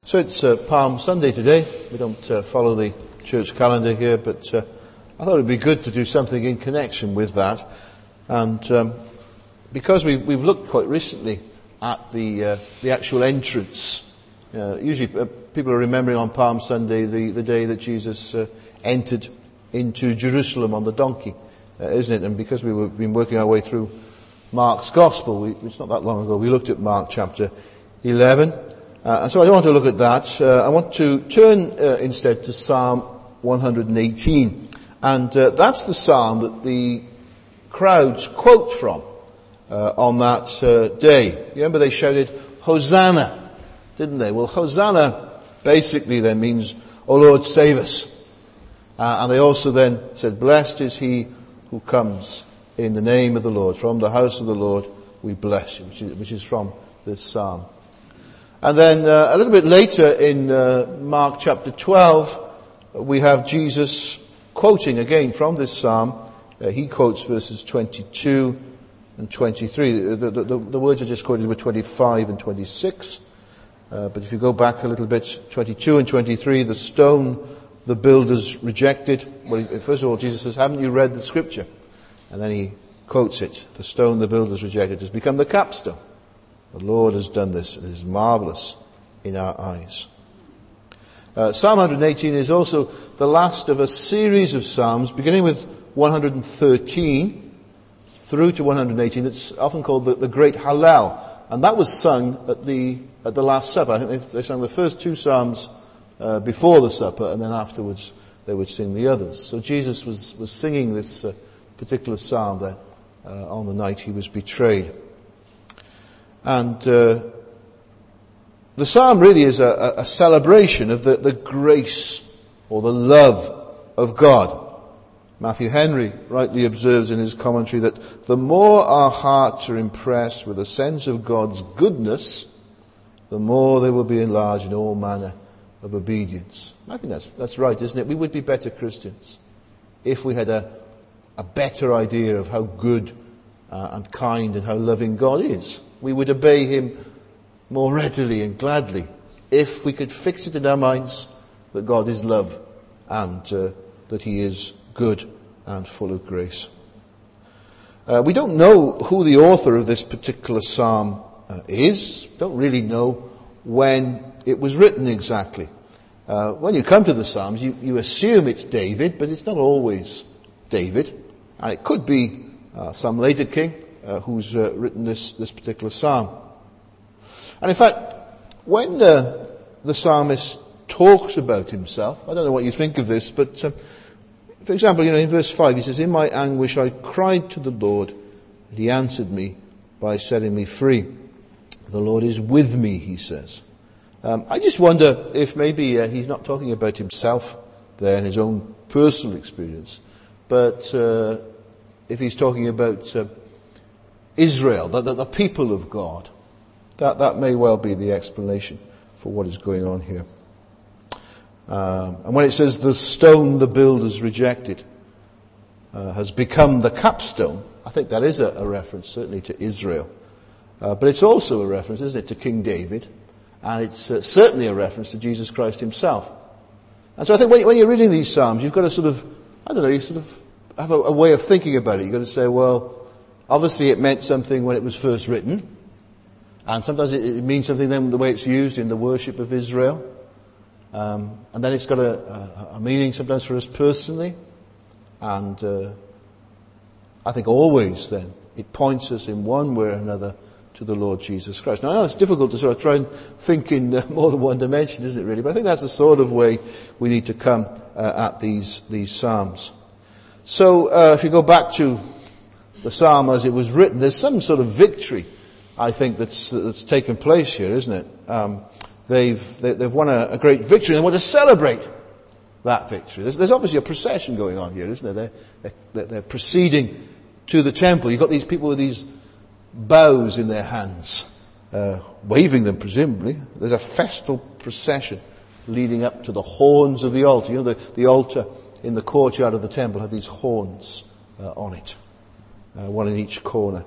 So it's Palm Sunday today. We don't follow the church calendar here, but I thought it would be good to do something in connection with that. And because we've looked quite recently at the actual entrance. Usually people are remembering on Palm Sunday the day that Jesus entered into Jerusalem on the donkey, isn't it? And because we've been working our way through Mark's Gospel, it's not that long ago, we looked at Mark chapter 11. And so I don't want to look at that. I want to turn instead to Psalm 118. And that's the psalm that the crowds quote from on that day. You remember they shouted, Hosanna, didn't they? Well, Hosanna basically then means, O Lord, save us. And they also then said, blessed is he who comes in the name of the Lord. From the house of the Lord we bless you, which is from this psalm. And then a little bit later in Mark chapter 12, we have Jesus quoting again from this psalm. He quotes verses 22 and 23. The words I just quoted were 25 and 26. But if you go back a little bit, 22 and 23, the stone the builders rejected. Well, first of all, Jesus says, haven't you read the scripture? And then he quotes it. The stone the builders rejected has become the capstone. The Lord has done this. It is marvelous in our eyes. Psalm 118 is also the last of a series of psalms, beginning with 113 through to 118. It's often called the Great Hallel. And that was sung at the Last Supper. I think they sang the first two psalms before the supper, and then afterwards they would sing the others. So Jesus was singing this particular psalm there on the night he was betrayed. And the psalm really is a celebration of the grace or the love of God. Matthew Henry rightly observes in his commentary that the more our hearts are impressed with a sense of God's goodness, the more they will be enlarged in all manner of obedience. I think that's right, isn't it? We would be better Christians if we had a better idea of how good and kind and how loving God is. We would obey him more readily and gladly if we could fix it in our minds that God is love and that he is good and full of grace. We don't know who the author of this particular psalm is. Don't really know when it was written exactly. When you come to the Psalms, you assume it's David, but it's not always David. And it could be some later king who's written this particular psalm. And in fact, when the psalmist talks about himself, I don't know what you think of this, but for example, in verse 5 he says, in my anguish I cried to the Lord, and he answered me by setting me free. The Lord is with me, he says. I just wonder if maybe he's not talking about himself there in his own personal experience, but if he's talking about Israel, the people of God. That may well be the explanation for what is going on here. And when it says the stone the builders rejected has become the capstone, I think that is a reference certainly to Israel. But it's also a reference, isn't it, to King David. And it's certainly a reference to Jesus Christ himself. And so I think when you're reading these Psalms, you've got to you have a way of thinking about it. You've got to say, well, obviously it meant something when it was first written. And sometimes it means something then the way it's used in the worship of Israel. And then it's got a meaning sometimes for us personally. And I think always then it points us in one way or another to the Lord Jesus Christ. Now I know it's difficult to sort of try and think in more than one dimension, isn't it really? But I think that's the sort of way we need to come at these Psalms. So if you go back to the Psalm as it was written, there's some sort of victory, I think, that's taken place here, isn't it? They've won a great victory and they want to celebrate that victory. There's obviously a procession going on here, isn't there? They're proceeding to the temple. You've got these people with these boughs in their hands, waving them presumably. There's a festal procession leading up to the horns of the altar. You know, the altar in the courtyard of the temple had these horns on it, one in each corner.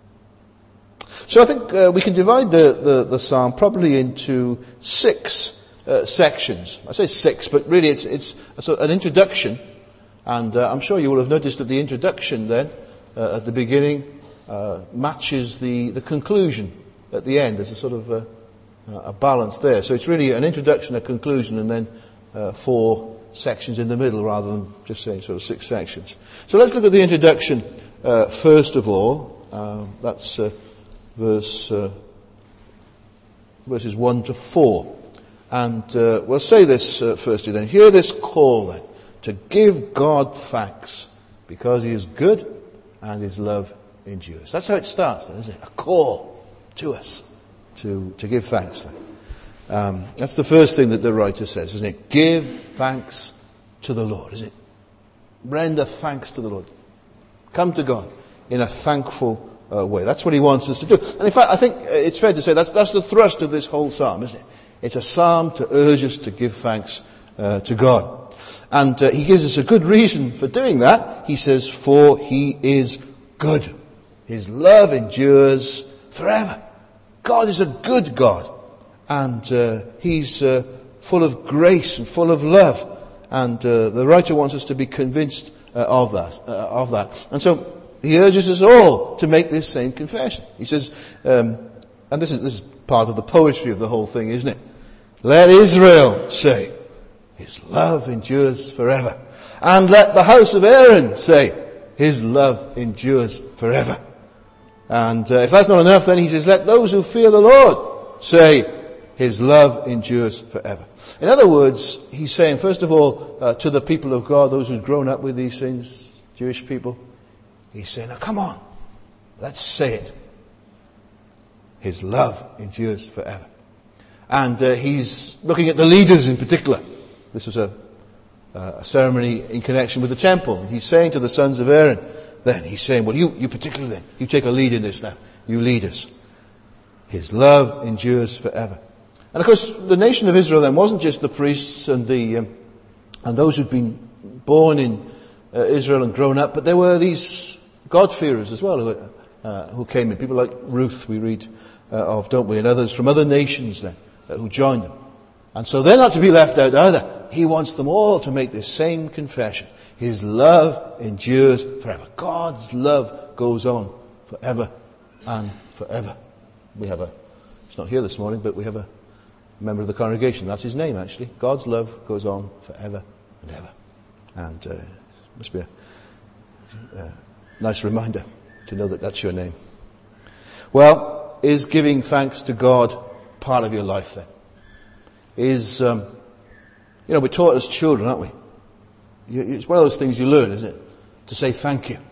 So I think we can divide the psalm probably into 6 sections. I say 6, but really it's a sort of an introduction. And I'm sure you will have noticed that the introduction then, at the beginning, matches the conclusion at the end. There's a sort of a balance there. So it's really an introduction, a conclusion, and then 4 sections in the middle, rather than just saying sort of 6 sections. So let's look at the introduction first of all. That's verses 1 to 4. And we'll say this firstly then. Hear this call then, to give God thanks, because he is good and his love endures. That's how it starts then, isn't it? A call to us to give thanks then. That's the first thing that the writer says, isn't it? Give thanks to the Lord, isn't it? Render thanks to the Lord. Come to God in a thankful way. That's what he wants us to do. And in fact, I think it's fair to say that's the thrust of this whole psalm, isn't it? It's a psalm to urge us to give thanks to God. And he gives us a good reason for doing that. He says, for he is good. His love endures forever. God is a good God. And he's full of grace and full of love. And the writer wants us to be convinced of that. And so he urges us all to make this same confession. He says, and this is part of the poetry of the whole thing, isn't it? Let Israel say, his love endures forever. And let the house of Aaron say, his love endures forever. And if that's not enough, then he says, let those who fear the Lord say, his love endures forever. In other words, he's saying, first of all, to the people of God, those who've grown up with these things, Jewish people, he's saying, now come on, let's say it. His love endures forever. And he's looking at the leaders in particular. This was a ceremony in connection with the temple. And he's saying to the sons of Aaron, then he's saying, well, you particularly then, you take a lead in this now. You lead us. His love endures forever. And of course, the nation of Israel then wasn't just the priests and those who'd been born in Israel and grown up, but there were these God-fearers as well who came in. People like Ruth, we read of, don't we? And others from other nations then who joined them. And so they're not to be left out either. He wants them all to make this same confession. His love endures forever. God's love goes on forever and forever. He's not here this morning, but we have a member of the congregation. That's his name, actually. God's love goes on forever and ever. And it must be a nice reminder to know that that's your name. Well, is giving thanks to God part of your life then? We're taught as children, aren't we? It's one of those things you learn, isn't it? To say thank you.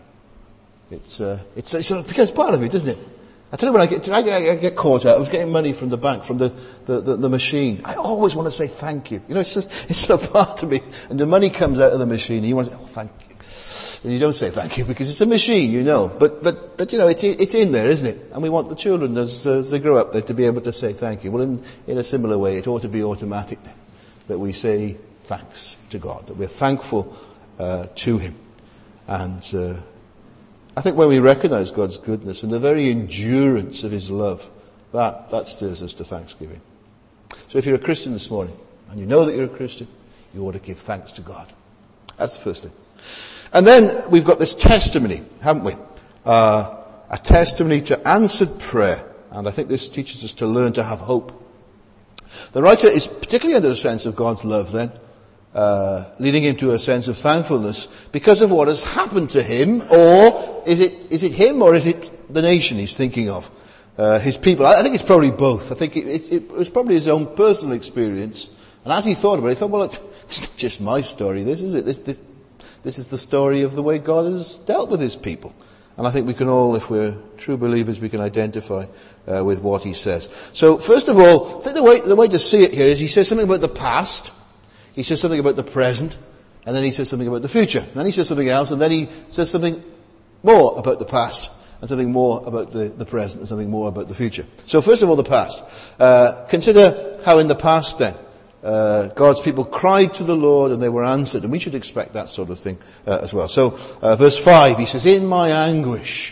It becomes part of it, doesn't it? I tell you, when I get caught out, I was getting money from the bank, from the machine. I always want to say thank you. It's a part of me. And the money comes out of the machine, and you want to say, oh, thank you. And you don't say thank you because it's a machine, But it's in there, isn't it? And we want the children, as they grow up, to be able to say thank you. Well, in a similar way, it ought to be automatic that we say thanks to God, that we're thankful to him. And I think when we recognize God's goodness and the very endurance of his love, that stirs us to thanksgiving. So if you're a Christian this morning, and you know that you're a Christian, you ought to give thanks to God. That's the first thing. And then we've got this testimony, haven't we? A testimony to answered prayer. And I think this teaches us to learn to have hope. The writer is particularly under a sense of God's love then, leading him to a sense of thankfulness because of what has happened to him. Or is it him or is it the nation he's thinking of? His people. I think it's probably both. I think it was probably his own personal experience. And as he thought about it, he thought, well, it's not just my story, this is it. This is the story of the way God has dealt with his people. And I think we can all, if we're true believers, we can identify with what he says. So, first of all, I think the way to see it here is he says something about the past, he says something about the present, and then he says something about the future. And then he says something else, and then he says something more about the past, and something more about the present, and something more about the future. So, first of all, the past. Consider how in the past then, God's people cried to the Lord and they were answered. And we should expect that sort of thing as well. So, verse 5, he says, in my anguish.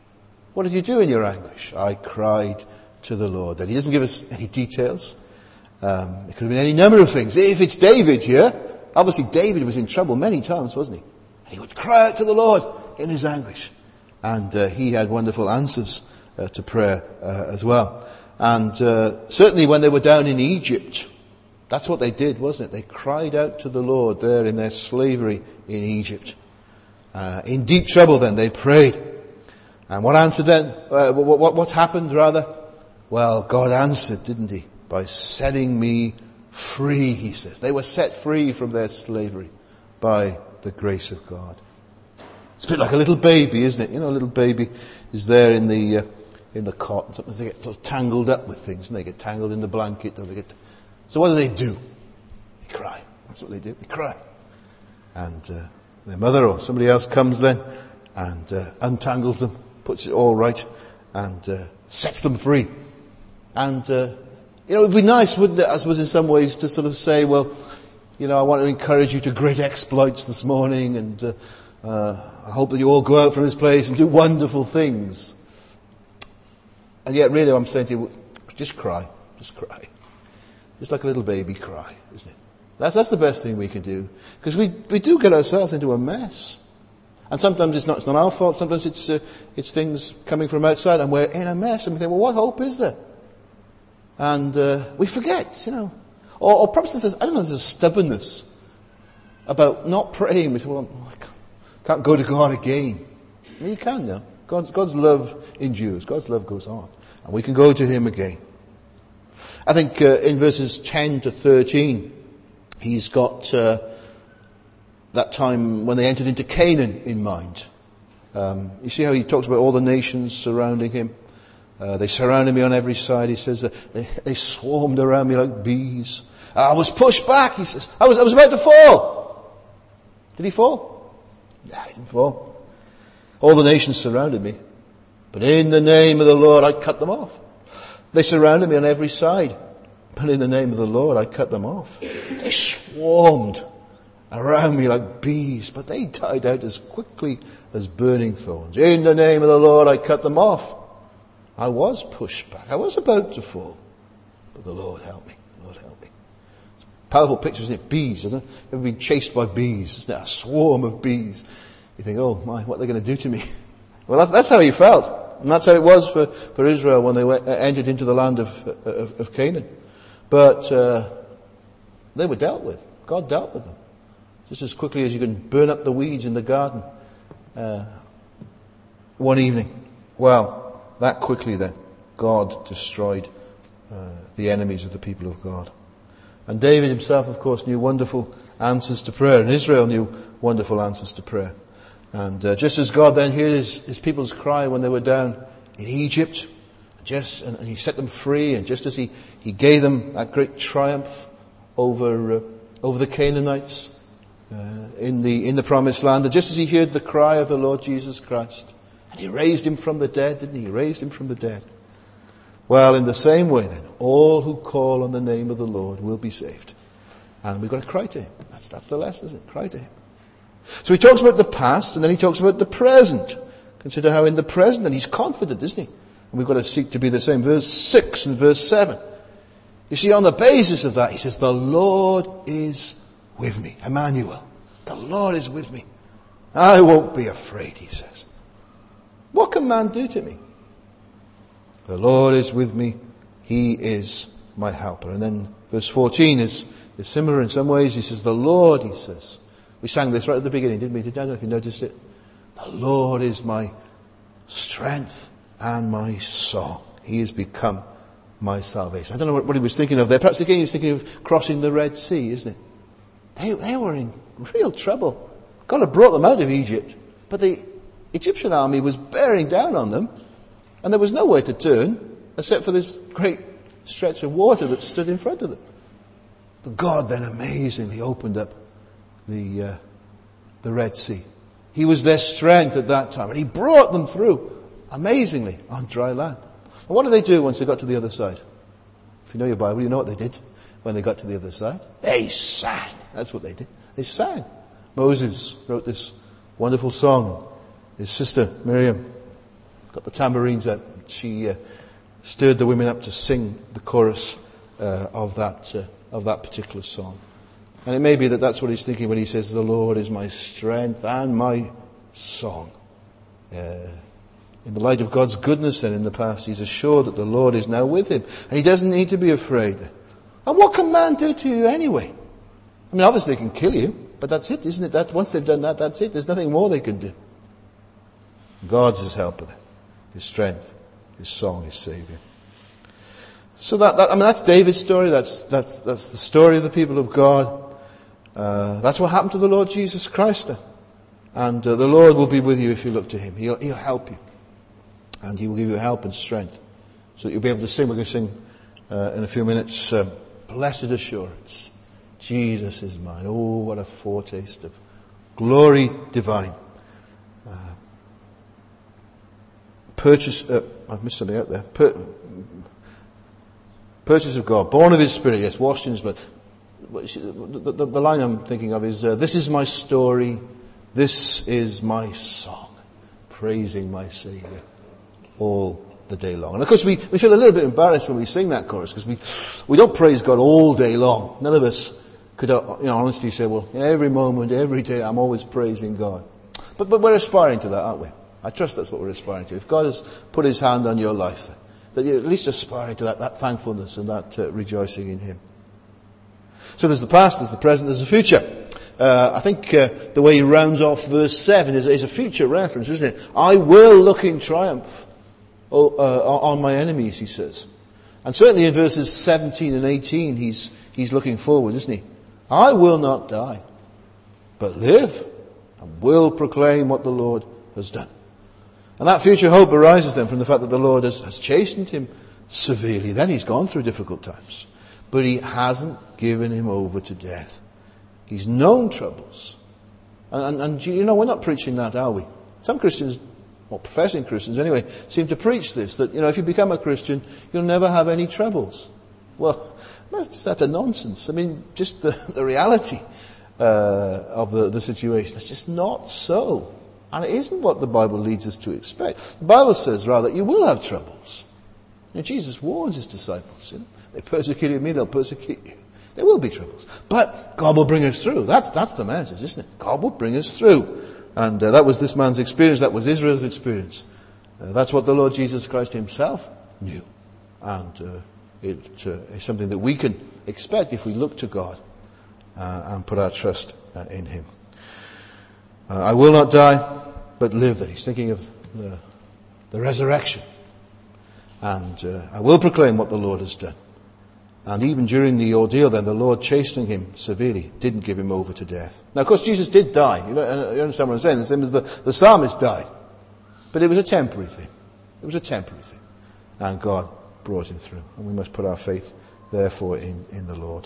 What did you do in your anguish? I cried to the Lord. And he doesn't give us any details. It could have been any number of things. If it's David here, obviously David was in trouble many times, wasn't he? And he would cry out to the Lord in his anguish. And he had wonderful answers to prayer as well. And certainly when they were down in Egypt, that's what they did, wasn't it? They cried out to the Lord there in their slavery in Egypt. In deep trouble then, they prayed. And what answered then? What happened rather? Well, God answered, didn't he? By setting me free, he says. They were set free from their slavery by the grace of God. It's a bit like a little baby, isn't it? You know, a little baby is there in the cot, and sometimes they get sort of tangled up with things, and they get tangled in the blanket, or they get... So what do? They cry. That's what they do. They cry. And their mother or somebody else comes then and untangles them, puts it all right, and sets them free. And it would be nice, wouldn't it, I suppose in some ways, to sort of say, well, I want to encourage you to great exploits this morning, and I hope that you all go out from this place and do wonderful things. And yet, really, I'm saying to you, just cry. Just cry. Just like a little baby cry, isn't it? That's the best thing we can do. Because we do get ourselves into a mess. And sometimes it's not our fault. Sometimes it's things coming from outside, and we're in a mess. And we think, well, what hope is there? And we forget, Or perhaps there's a stubbornness about not praying. We say, well, I can't go to God again. I mean, you can now. God's love endures. God's love goes on. And we can go to him again. I think in verses 10 to 13, he's got that time when they entered into Canaan in mind. You see how he talks about all the nations surrounding him? They surrounded me on every side. He says that they swarmed around me like bees. I was pushed back, he says. I was about to fall. Did he fall? No, he didn't fall. All the nations surrounded me. But in the name of the Lord, I cut them off. They surrounded me on every side. But in the name of the Lord, I cut them off. They swarmed around me like bees, but they died out as quickly as burning thorns. In the name of the Lord, I cut them off. I was pushed back. I was about to fall. But the Lord helped me. The Lord helped me. It's a powerful picture, isn't it? Bees, isn't it? Ever been chased by bees? Isn't it? A swarm of bees. You think, oh my, what are they going to do to me? Well, that's how he felt. And that's how it was for Israel when they entered into the land of Canaan. But they were dealt with. God dealt with them. Just as quickly as you can burn up the weeds in the garden one evening. Well, that quickly then, God destroyed the enemies of the people of God. And David himself, of course, knew wonderful answers to prayer. And Israel knew wonderful answers to prayer. And just as God then heard his people's cry when they were down in Egypt, and he set them free, and just as he gave them that great triumph over the Canaanites in the promised land, and just as he heard the cry of the Lord Jesus Christ, and he raised him from the dead, didn't he? He raised him from the dead. Well, in the same way then, all who call on the name of the Lord will be saved. And we've got to cry to him. That's the lesson, isn't it? Cry to him. So he talks about the past, and then he talks about the present. Consider how in the present, and he's confident, isn't he? And we've got to seek to be the same. Verse 6 and verse 7. You see, on the basis of that, he says, the Lord is with me. Emmanuel. The Lord is with me. I won't be afraid, he says. What can man do to me? The Lord is with me. He is my helper. And then verse 14 is similar in some ways. He says, the Lord, he says. We sang this right at the beginning, didn't we? I don't know if you noticed it. The Lord is my strength and my song. He has become my salvation. I don't know what he was thinking of there. Perhaps again he was thinking of crossing the Red Sea, isn't it? They were in real trouble. God had brought them out of Egypt. But the Egyptian army was bearing down on them. And there was nowhere to turn except for this great stretch of water that stood in front of them. But God then amazingly opened up the Red Sea. He was their strength at that time. And he brought them through, amazingly, on dry land. And what did they do once they got to the other side? If you know your Bible, you know what they did when they got to the other side. They sang. That's what they did. They sang. Moses wrote this wonderful song. His sister, Miriam, got the tambourines out. She stirred the women up to sing the chorus of that particular song. And it may be that that's what he's thinking when he says, "The Lord is my strength and my song." In the light of God's goodness then in the past, he's assured that the Lord is now with him. And he doesn't need to be afraid. And what can man do to you anyway? I mean, obviously they can kill you, but that's it, isn't it? That once they've done that, that's it. There's nothing more they can do. God's his helper then, his strength, his song, his Saviour. So that's David's story. That's the story of the people of God. That's what happened to the Lord Jesus Christ. And the Lord will be with you if you look to him. He'll help you. And he will give you help and strength so that you'll be able to sing. We're going to sing in a few minutes, "Blessed Assurance, Jesus is mine." Oh, what a foretaste of glory divine. I've missed something out there. Purchase of God, born of his Spirit, yes, washed in his blood. The line I'm thinking of is, "This is my story, this is my song, praising my Saviour all the day long." And of course we feel a little bit embarrassed when we sing that chorus, because we don't praise God all day long. None of us could honestly say, well, every moment, every day, I'm always praising God. But we're aspiring to that, aren't we? I trust that's what we're aspiring to. If God has put his hand on your life, that you're at least aspiring to that thankfulness and that rejoicing in him. So there's the past, there's the present, there's the future. I think the way he rounds off verse 7 is a future reference, isn't it? "I will look in triumph on my enemies," he says. And certainly in verses 17 and 18, he's looking forward, isn't he? "I will not die, but live, and will proclaim what the Lord has done." And that future hope arises then from the fact that the Lord has chastened him severely. Then he's gone through difficult times. But he hasn't given him over to death. He's known troubles. And we're not preaching that, are we? Some Christians, or professing Christians anyway, seem to preach this, that, if you become a Christian, you'll never have any troubles. Well, that's a nonsense. I mean, just the reality of the situation. It's just not so. And it isn't what the Bible leads us to expect. The Bible says, rather, that you will have troubles. Jesus warns his disciples. They persecuted me, they'll persecute you. There will be troubles. But God will bring us through. That's the message, isn't it? God will bring us through. And that was this man's experience. That was Israel's experience. That's what the Lord Jesus Christ himself knew. And it is something that we can expect if we look to God and put our trust in him. "I will not die, but live." That he's thinking of the resurrection. And "I will proclaim what the Lord has done." And even during the ordeal then, the Lord chastening him severely didn't give him over to death. Now, of course, Jesus did die. You understand what I'm saying? The same as the psalmist died. But it was a temporary thing. It was a temporary thing. And God brought him through. And we must put our faith, therefore, in the Lord.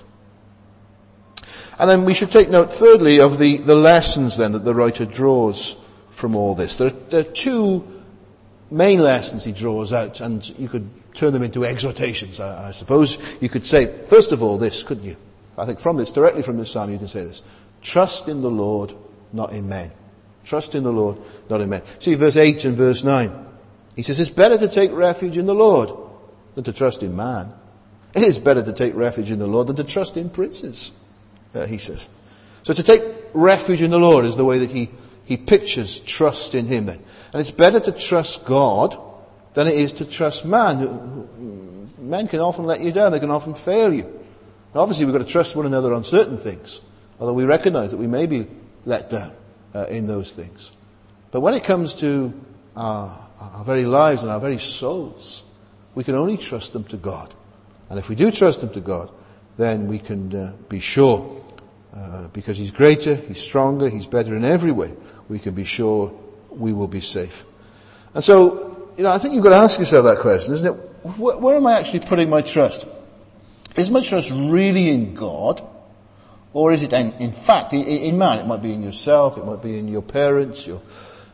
And then we should take note, thirdly, of the lessons then that the writer draws from all this. There are two main lessons he draws out, and you could turn them into exhortations, I suppose. You could say, first of all, this, couldn't you? I think directly from this psalm, you can say this. Trust in the Lord, not in men. Trust in the Lord, not in men. See verse 8 and verse 9. He says, "It's better to take refuge in the Lord than to trust in man. It is better to take refuge in the Lord than to trust in princes," he says. So to take refuge in the Lord is the way that he pictures trust in him then. And it's better to trust God than it is to trust man. Men can often let you down. They can often fail you. Now, obviously, we've got to trust one another on certain things, although we recognize that we may be let down in those things. But when it comes to our very lives and our very souls, we can only trust them to God. And if we do trust them to God, then we can be sure, because he's greater, he's stronger, he's better in every way, we can be sure we will be safe. And so, I think you've got to ask yourself that question, isn't it? Where am I actually putting my trust? Is my trust really in God? Or is it in fact in man? It might be in yourself, it might be in your parents, your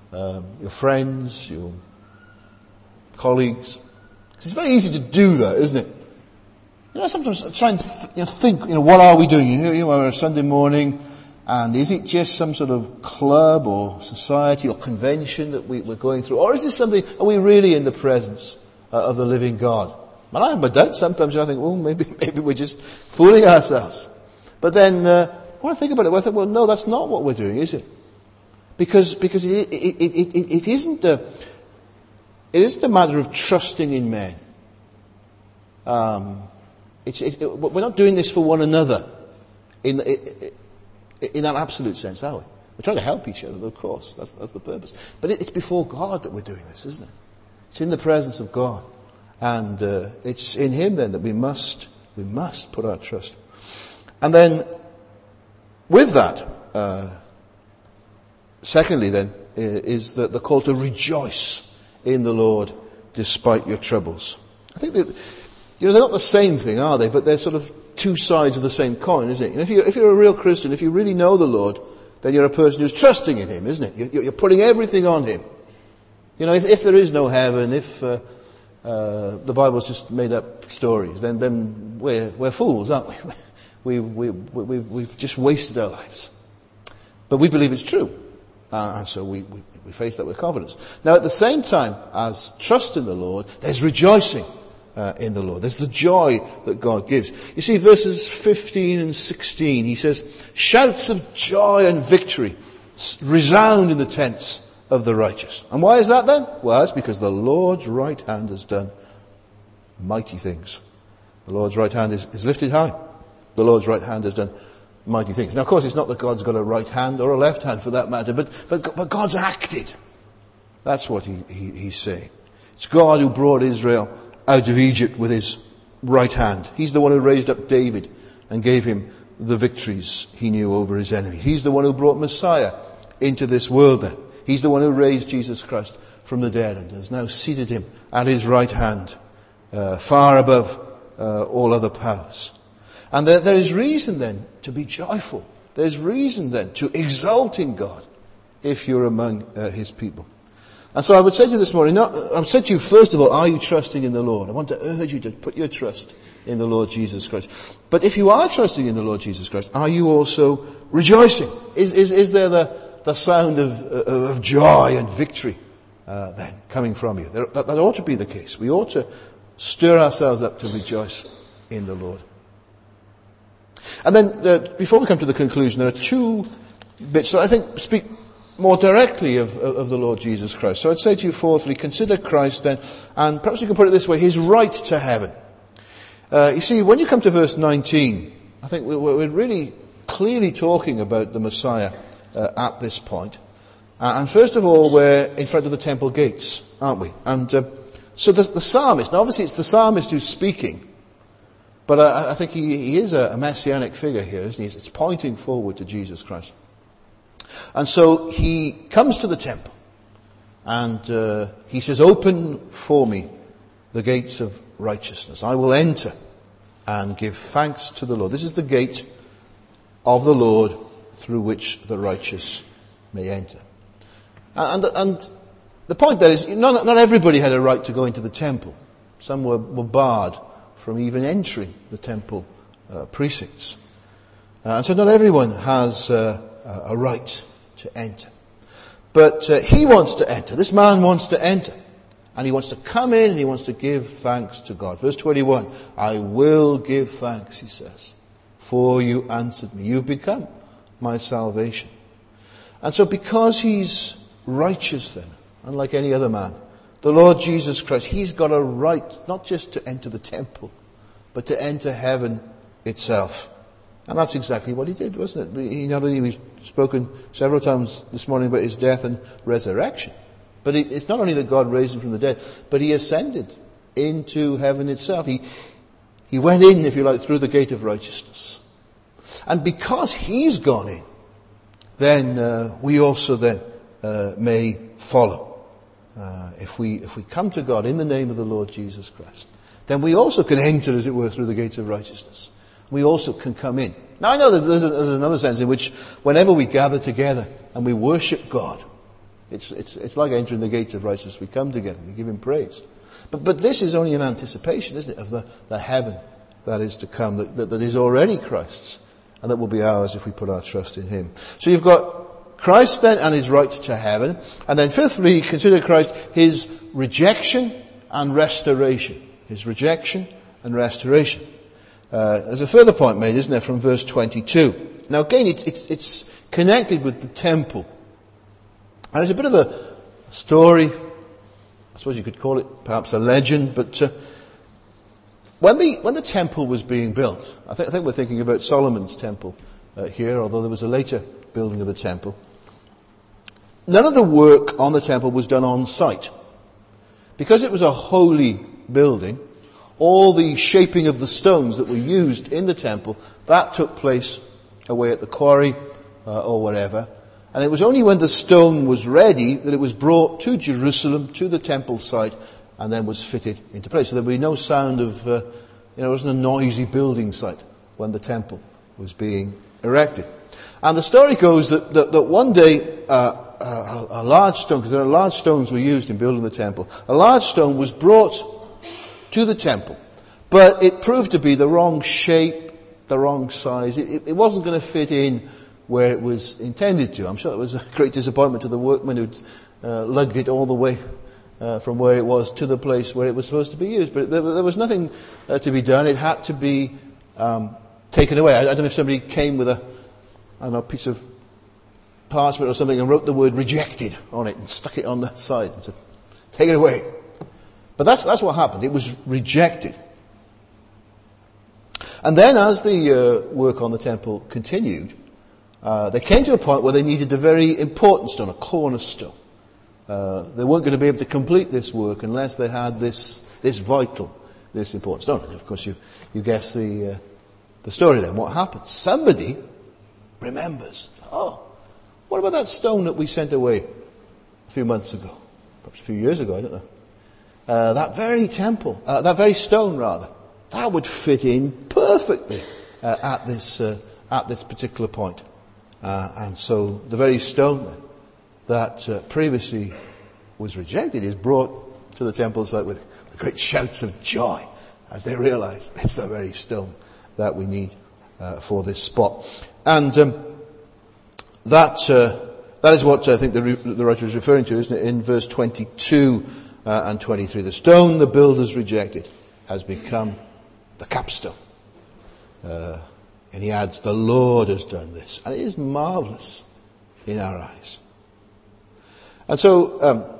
friends, your colleagues. It's very easy to do that, isn't it? Sometimes I try and think, what are we doing? We're a Sunday morning, and is it just some sort of club or society or convention that we're going through? Or is this something, are we really in the presence of the living God? And I have my doubts sometimes, and I think, well, maybe we're just fooling ourselves. But then, when I think about it, I think, well, no, that's not what we're doing, is it? Because it isn't a matter of trusting in men. We're not doing this for one another in that absolute sense, are we? We're trying to help each other, of course. That's the purpose. But it's before God that we're doing this, isn't it? It's in the presence of God. And it's in Him then that we must put our trust. And then, with that, secondly then, is the call to rejoice in the Lord despite your troubles. I think that, they're not the same thing, are they? But they're sort of two sides of the same coin, isn't it? If you're a real Christian, if you really know the Lord, then you're a person who's trusting in Him, isn't it? You're putting everything on Him. If there is no heaven, if the Bible's just made up stories, then we're fools, aren't we? We've just wasted our lives. But we believe it's true. And so we face that with confidence. Now, at the same time as trust in the Lord, there's rejoicing in the Lord. There's the joy that God gives. You see, verses 15 and 16, he says, shouts of joy and victory resound in the tents of the righteous. And why is that then? Well, it's because the Lord's right hand has done mighty things. The Lord's right hand is lifted high. The Lord's right hand has done mighty things. Now, of course, it's not that God's got a right hand or a left hand for that matter, but God's acted. That's what he's saying. It's God who brought Israel out of Egypt with His right hand. He's the one who raised up David and gave him the victories he knew over his enemy. He's the one who brought Messiah into this world then. He's the one who raised Jesus Christ from the dead and has now seated Him at His right hand, far above all other powers. And there is reason then to be joyful. There's reason then to exult in God if you're among His people. And so I would say to you this morning, I would say to you first of all, are you trusting in the Lord? I want to urge you to put your trust in the Lord Jesus Christ. But if you are trusting in the Lord Jesus Christ, are you also rejoicing? Is there the sound of joy and victory then coming from you? That ought to be the case. We ought to stir ourselves up to rejoice in the Lord. And then, before we come to the conclusion, there are two bits that I think speak more directly of the Lord Jesus Christ. So I'd say to you, fourthly, consider Christ then, and perhaps you can put it this way, His right to heaven. You see, when you come to verse 19, I think we're really clearly talking about the Messiah at this point. And first of all, we're in front of the temple gates, aren't we? And so the psalmist, now obviously it's the psalmist who's speaking, but I think he is a messianic figure here, isn't he? It's pointing forward to Jesus Christ. And so he comes to the temple and he says, open for me the gates of righteousness. I will enter and give thanks to the Lord. This is the gate of the Lord through which the righteous may enter. And the point there is, not everybody had a right to go into the temple. Some were barred from even entering the temple precincts. And so not everyone has a right to enter. But he wants to enter. This man wants to enter. And he wants to come in and he wants to give thanks to God. Verse 21, I will give thanks, he says, for you answered me. You've become my salvation. And so because he's righteous then, unlike any other man, the Lord Jesus Christ, He's got a right not just to enter the temple, but to enter heaven itself. And that's exactly what He did, wasn't it? He not only, we've spoken several times this morning about His death and resurrection, but it's not only that God raised Him from the dead, but He ascended into heaven itself. He went in, if you like, through the gate of righteousness. And because He's gone in, then we also then may follow. If we come to God in the name of the Lord Jesus Christ, then we also can enter, as it were, through the gates of righteousness. We also can come in. Now I know that there's another sense in which whenever we gather together and we worship God, it's like entering the gates of righteousness. We come together, we give Him praise. But this is only an anticipation, isn't it, of the heaven that is to come, that is already Christ's, and that will be ours if we put our trust in Him. So you've got Christ then and His right to heaven. And then fifthly, consider Christ, His rejection and restoration. his rejection and restoration. There's a further point made, isn't there, from verse 22. Now again, it's connected with the temple. And it's a bit of a story, I suppose you could call it perhaps a legend, but when the temple was being built, I think we're thinking about Solomon's temple here, although there was a later building of the temple. None of the work on the temple was done on site. Because it was a holy building, all the shaping of the stones that were used in the temple, that took place away at the quarry or wherever. And it was only when the stone was ready that it was brought to Jerusalem, to the temple site, and then was fitted into place. So there would be no sound of, it wasn't a noisy building site when the temple was being erected. And the story goes that one day a large stone, because there are large stones were used in building the temple, a large stone was brought to the temple, but it proved to be the wrong shape, the wrong size. It wasn't going to fit in where it was intended to. I'm sure it was a great disappointment to the workmen who'd lugged it all the way from where it was to the place where it was supposed to be used. But there was nothing to be done. It had to be taken away. I don't know if somebody came with a piece of parchment or something and wrote the word rejected on it and stuck it on the side and said, take it away. But that's what happened. It was rejected. And then as the work on the temple continued, they came to a point where they needed a very important stone, a cornerstone. They weren't going to be able to complete this work unless they had this vital, this important stone. And of course you guess the story then. What happened? Somebody remembers. Oh, what about that stone that we sent away a few months ago? Perhaps a few years ago, I don't know. That very temple, that very stone rather, that would fit in perfectly at this particular point. And so the very stone then, that previously was rejected is brought to the temple site with great shouts of joy as they realize it's the very stone that we need for this spot. And that is what I think the writer is referring to, isn't it, in verse 22 and 23. The stone the builders rejected has become the capstone. And he adds, the Lord has done this. And it is marvelous in our eyes. And so,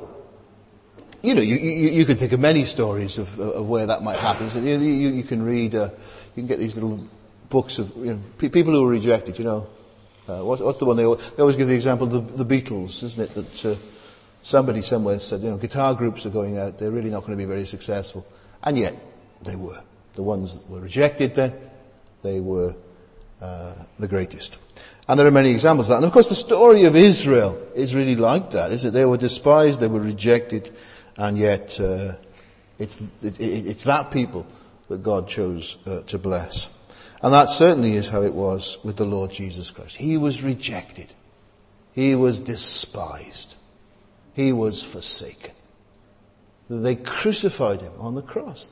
you can think of many stories of where that might happen. So, you can read, you can get these little books of people who were rejected, What's the one they always give the example of the Beatles, isn't it? That somebody somewhere said, guitar groups are going out, they're really not going to be very successful. And yet, they were. The ones that were rejected then, they were the greatest. And there are many examples of that. And of course the story of Israel is really like that, isn't it? They were despised, they were rejected, and yet it's that people that God chose to bless. And that certainly is how it was with the Lord Jesus Christ. He was rejected. He was despised. He was forsaken. They crucified him on the cross.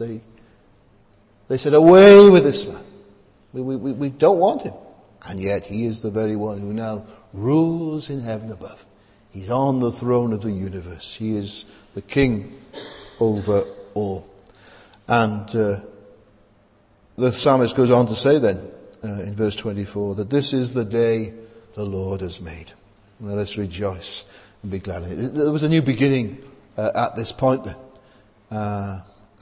They said, away with this man. We don't want him. And yet he is the very one who now rules in heaven above. He's on the throne of the universe. He is the king over all. And the psalmist goes on to say then, in verse 24, that this is the day the Lord has made. Now let's rejoice and be glad in it. There was a new beginning at this point then.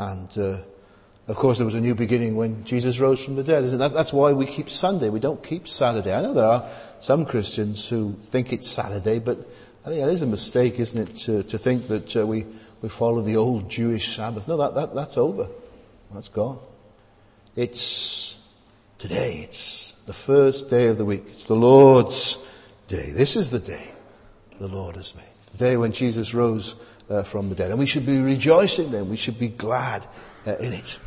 Of course, there was a new beginning when Jesus rose from the dead. Isn't it? That's why we keep Sunday. We don't keep Saturday. I know there are some Christians who think it's Saturday, but I think that is a mistake, isn't it, to think that we follow the old Jewish Sabbath. No, that's over. That's gone. It's today. It's the first day of the week. It's the Lord's day. This is the day the Lord has made. The day when Jesus rose from the dead. And we should be rejoicing then. We should be glad in it.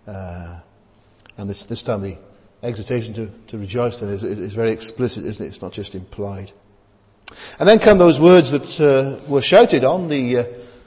And this time the exhortation to rejoice then is very explicit, isn't it? It's not just implied. And then come those words that were shouted on the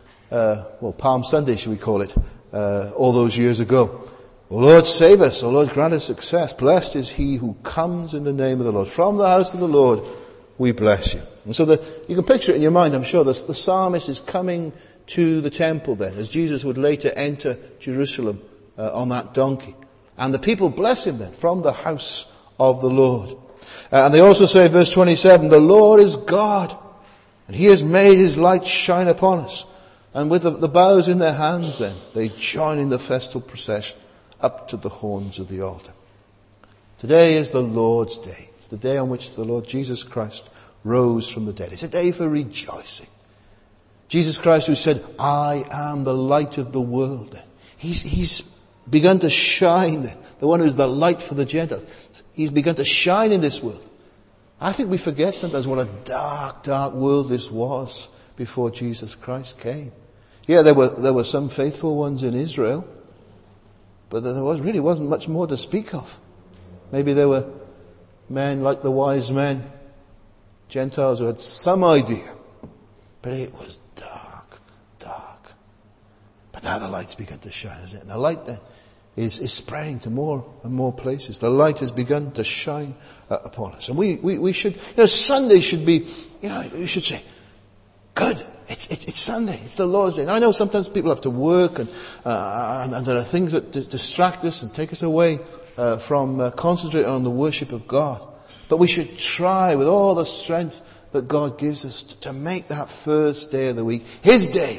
Palm Sunday, shall we call it, all those years ago. O Lord, save us. O Lord, grant us success. Blessed is he who comes in the name of the Lord. From the house of the Lord we bless you. And so you can picture it in your mind, I'm sure. The psalmist is coming to the temple then, as Jesus would later enter Jerusalem on that donkey. And the people bless him then from the house of the Lord. And they also say, verse 27, the Lord is God, and he has made his light shine upon us. And with the boughs in their hands then, they join in the festal procession up to the horns of the altar. Today is the Lord's day. It's the day on which the Lord Jesus Christ rose from the dead. It's a day for rejoicing. Jesus Christ, who said, I am the light of the world. He's begun to shine. The one who's the light for the Gentiles. He's begun to shine in this world. I think we forget sometimes what a dark, dark world this was before Jesus Christ came. Yeah, there were some faithful ones in Israel, but there really wasn't much more to speak of. Maybe there were men like the wise men, Gentiles who had some idea, but it was dark, dark. But now the light's begun to shine, isn't it? And the light then is spreading to more and more places. The light has begun to shine upon us. And we should, Sunday should be, you should say, good. It's Sunday. It's the Lord's day. And I know sometimes people have to work and there are things that distract us and take us away from concentrating on the worship of God. But we should try with all the strength that God gives us to make that first day of the week His day.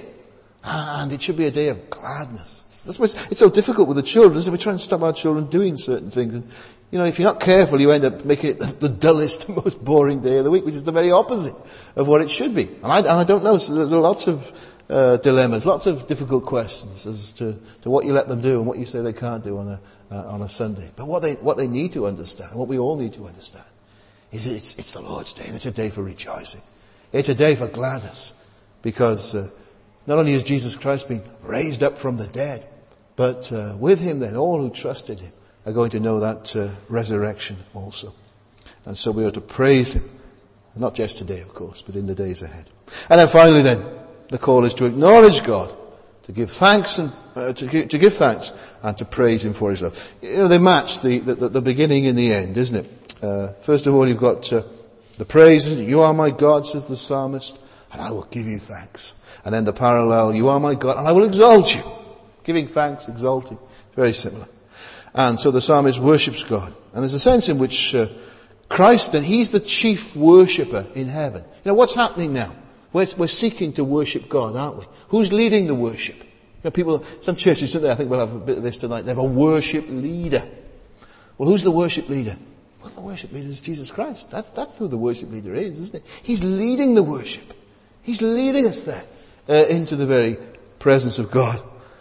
And it should be a day of gladness. That's why it's so difficult with the children, isn't it? We try and stop our children doing certain things. And, if you're not careful, you end up making it the dullest, most boring day of the week, which is the very opposite of what it should be. And I don't know. So there are lots of dilemmas, lots of difficult questions as to what you let them do and what you say they can't do on a Sunday. But what they need to understand, what we all need to understand, is it's the Lord's day, and it's a day for rejoicing. It's a day for gladness, because not only has Jesus Christ been raised up from the dead, but with him then all who trusted him are going to know that resurrection also. And so we are to praise him, not just today, of course, but in the days ahead. And then finally then, the call is to acknowledge God, to give thanks and to give thanks and to praise him for his love. They match the beginning and the end, isn't it? First of all, you've got the praise, isn't it? You are my God, says the psalmist, and I will give you thanks. And then the parallel, you are my God, and I will exalt you. Giving thanks, exalting. Very similar. And so the psalmist worships God. And there's a sense in which Christ, then, he's the chief worshipper in heaven. What's happening now? We're seeking to worship God, aren't we? Who's leading the worship? People, some churches, don't they? I think we'll have a bit of this tonight. They have a worship leader. Well, who's the worship leader? Well, the worship leader is Jesus Christ. That's who the worship leader is, isn't it? He's leading the worship. He's leading us there into the very presence of God.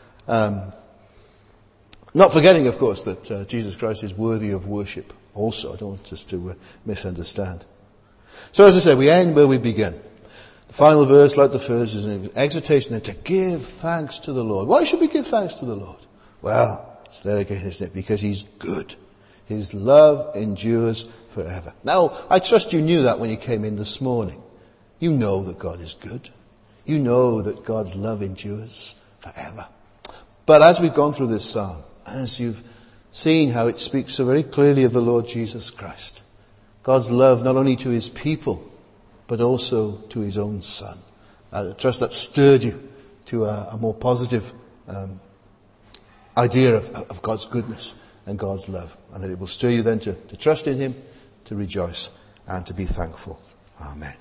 Not forgetting, of course, that Jesus Christ is worthy of worship also. I don't want us to misunderstand. So as I said, we end where we begin. The final verse, like the first, is an exhortation to give thanks to the Lord. Why should we give thanks to the Lord? Well, it's there again, isn't it? Because he's good. His love endures forever. Now, I trust you knew that when you came in this morning. You know that God is good. You know that God's love endures forever. But as we've gone through this psalm, as you've seen how it speaks so very clearly of the Lord Jesus Christ, God's love not only to his people, but also to his own Son. I trust that stirred you to a more positive idea of God's goodness and God's love, and that it will stir you then to trust in him, to rejoice, and to be thankful. Amen.